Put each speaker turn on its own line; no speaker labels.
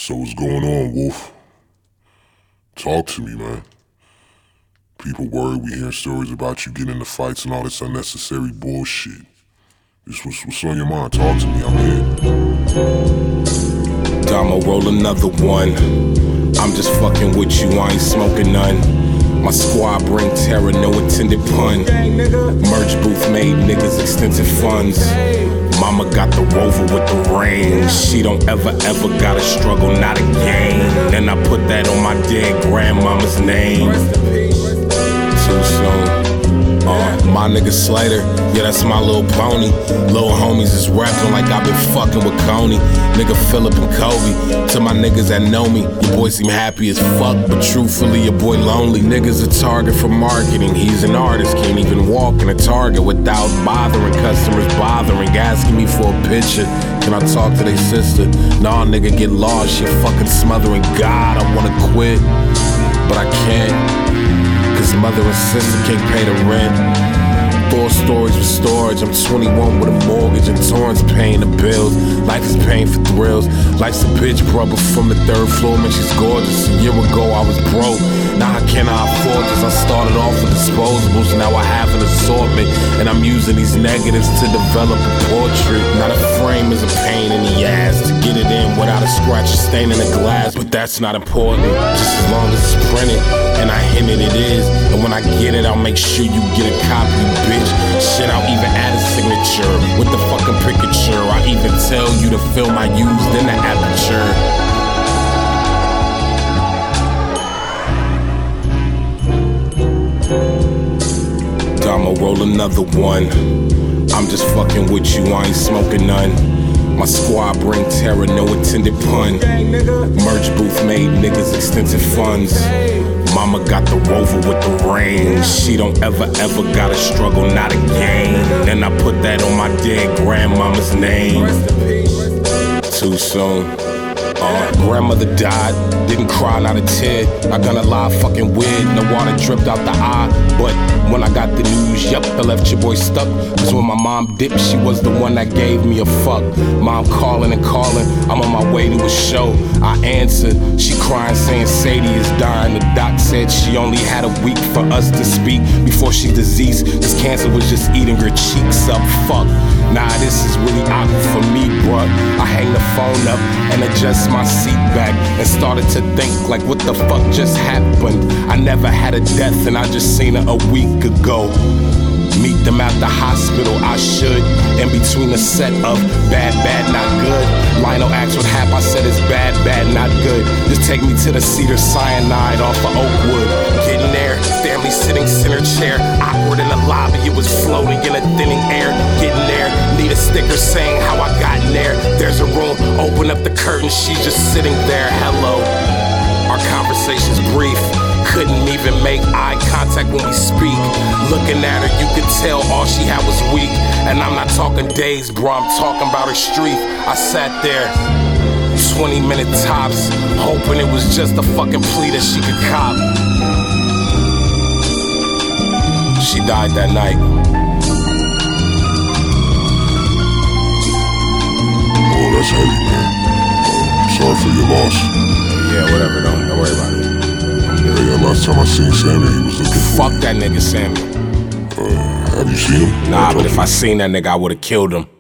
So what's going on, Wolf? Talk to me, man. People worried we hearing stories about you getting into fights and all this unnecessary bullshit. What's on your mind? Talk to me, I'm here.
I'ma roll another one. I'm just fucking with you, I ain't smoking none. My squad bring terror, no intended pun. Merch booth made niggas extensive funds. Mama got the Rover with the range. She don't ever gotta struggle, not again. And I put that on my dead grandmama's name. Too soon. My nigga Slater, yeah, that's my little pony. Little homies is rapping like I've been fucking with Coney. Nigga Phillip and Kobe. To my niggas that know me, your boy seem happy as fuck, but truthfully your boy lonely. Niggas a target for marketing. He's an artist, can't even walk in a Target without bothering customers, asking me for a picture. Can I talk to they sister? Nah, nigga, get lost, shit fucking smothering. God, I wanna quit, but I can't. Cause mother and sister can't pay the rent. 4 stories with storage. I'm 21 with a mortgage and Torrance paying the bills. Life is paying for thrills. Life's a bitch, brother, from the 3rd floor. Man, she's gorgeous. A year ago I was broke. Now I cannot afford this. I started off with disposables. Now I have an assortment. And I'm using these negatives to develop a portrait. Now the frame is a pain in the ass to get it in without a scratch or stain in the glass. But that's not important, just as long as it's printed. And I hint it is. And when I get it, I'll make sure you get a copy, bitch. Shit, I'll even add a signature with the fucking picture. I even tell you the film I used in the aperture. I'ma roll another one. I'm just fucking with you, I ain't smoking none. My squad bring terror, no intended pun. Merch booth made niggas extensive funds. Mama got the Rover with the range. She don't ever gotta struggle, not again. And I put that on my dead grandmama's name. Too soon. Grandmother died, didn't cry, not a tear. I gonna lie, fucking weird, no water dripped out the eye. But when I got the news, yup, I left your boy stuck. Cause when my mom dipped, she was the one that gave me a fuck. Mom calling and calling, I'm on my way to a show. I answered, she crying saying Sadie is dying. The doc said she only had a week for us to speak before she deceased. This cancer was just eating her cheeks up, fuck. Nah, this is really awkward for me, bruh. I hang the phone up and adjust my seat back and started to think like what the fuck just happened. I never had a death and I just seen her a week ago. Meet them at the hospital, I should. In between the set of bad, not good. Lionel asked what happened, I said it's bad, not good. Just take me to the Cedar Cyanide off of Oakwood. Getting there, family sitting center chair. Awkward in the lobby, it was floating in a thinning air. Getting there, need a sticker saying how I got in there. There's a room, open up the curtain, she's just sitting there, hello. Our conversation's brief. Couldn't even make eye contact when we speak. Looking at her, you could tell all she had was weak. And I'm not talking days, bro, I'm talking about her streak. I sat there, 20-minute tops, hoping it was just a fucking plea that she could cop. She died that night.
Oh, that's heavy, man. Sorry for your loss.
Yeah, whatever, don't worry about it.
Yeah, last time I seen Sammy, he was looking for
Fuck that nigga Sammy.
Have you seen him?
Nah, but if I seen that nigga, I would've killed him.